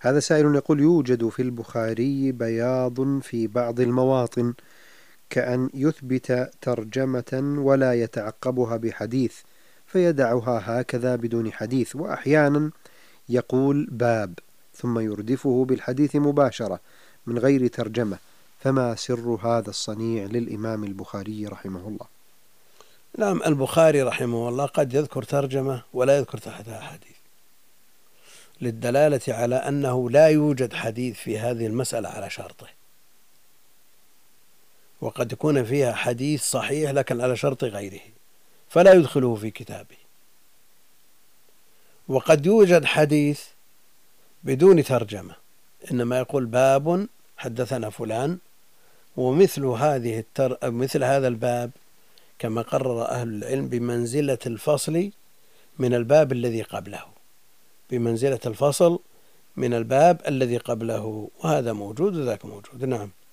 هذا سائل يقول: يوجد في البخاري بياض في بعض المواطن كأن يثبت ترجمة ولا يتعقبها بحديث فيدعها هكذا بدون حديث، وأحيانا يقول باب ثم يردفه بالحديث مباشرة من غير ترجمة، فما سر هذا الصنيع للإمام البخاري رحمه الله؟ نعم، البخاري رحمه الله قد يذكر ترجمة ولا يذكر تحتها حديث، للدلالة على أنه لا يوجد حديث في هذه المسألة على شرطه، وقد يكون فيها حديث صحيح لكن على شرط غيره فلا يدخله في كتابه، وقد يوجد حديث بدون ترجمة إنما يقول باب حدثنا فلان، ومثل مثل هذا الباب كما قرر أهل العلم بمنزلة الفصل من الباب الذي قبله، بمنزلة الفصل من الباب الذي قبله، وهذا موجود وذاك موجود. نعم.